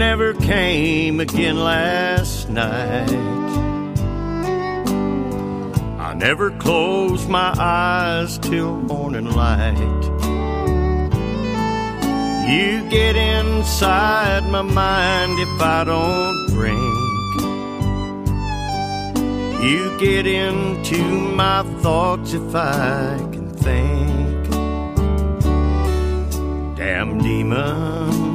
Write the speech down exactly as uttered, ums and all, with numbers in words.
never came again last night. I never closed my eyes till morning light. You get inside my mind if I don't drink. You get into my thoughts if I can think. Damn demon,